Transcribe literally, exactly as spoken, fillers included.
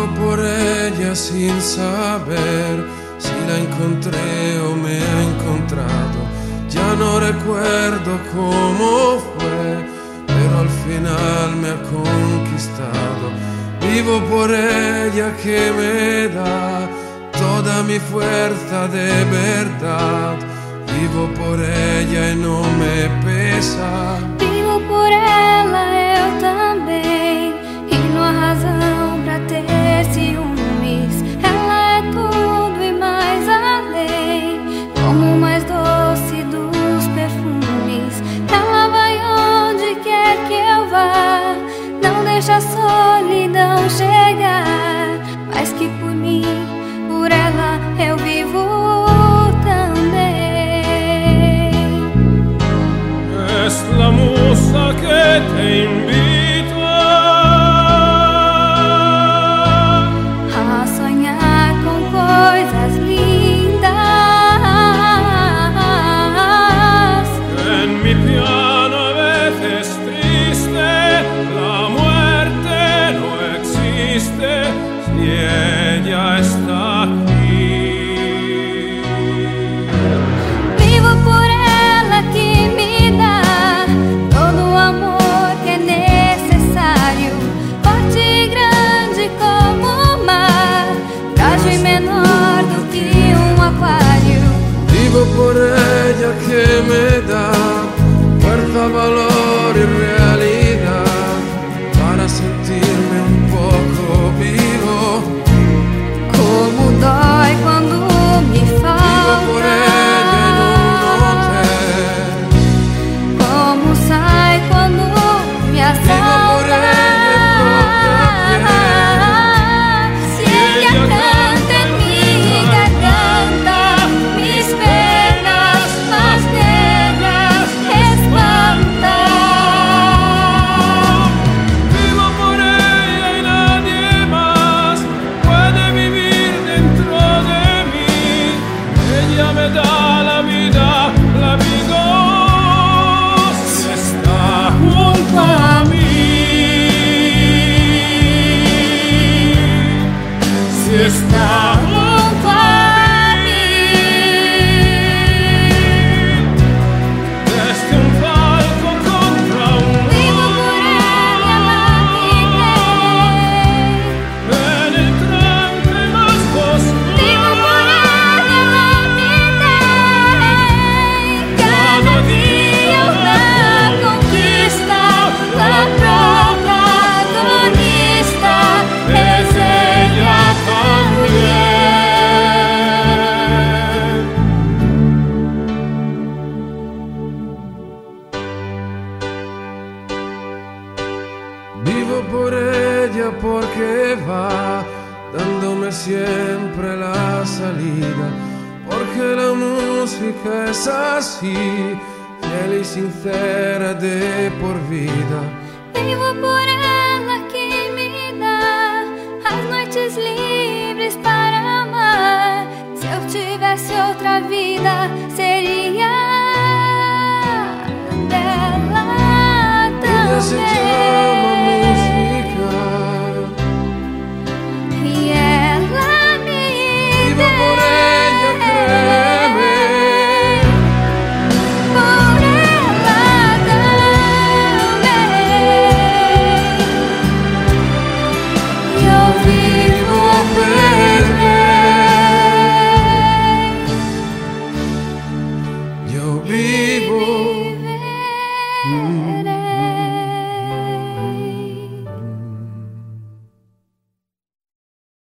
Vivo por ella sin saber si la encontré o me ha encontrado. Ya no recuerdo cómo fue, pero al final me ha conquistado. Vivo por ella que me da toda mi fuerza de verdad. Vivo por ella e não me pesa. Vivo por ela eu também, e não há razão pra ter ciúmes. Ela é tudo e mais além, como o mais doce dos perfumes. Ela vai onde quer que eu vá, não deixa a solidão chegar. Mais que por mim, por ela eu vivo também. Es la musa que te invita a sonhar com coisas lindas. en mi piano a veces triste. La muerte no existe si ella está aquí. Vivo por ela que me dá todo o amor que é necessário, forte e grande como o mar, frágil e menor do que um aquário. Vivo por ella que me da fuerza, valor y realidad para sentirme un poco vivo. Como dói quando me Vivo falta, por ella en un hotel. como sai quando me Vivo por assalta. ella Se ella canta en mi garganta, mis penas más negras espanta. Vivo por ella y nadie más puede vivir dentro de mí. Ella me da la vida, la vida si está junto a mí. Si está junto a mí. Desde un palco contra un Vivo por ella, la en el trance más oscuro. Vivo por ella, la cada día una conquista, la protagonista es ella también. Vivo por ella porque va dándome siempre la salida, porque la música es así, fiel y sincera de por vida. Vivo por ela que me dá as noites livres para amar. Se eu tivesse outra vida, seria dela Ella se llama também. música. E ela me Vivo por ella, créeme. por ela também. E eu vivo Yo vivo. viverei.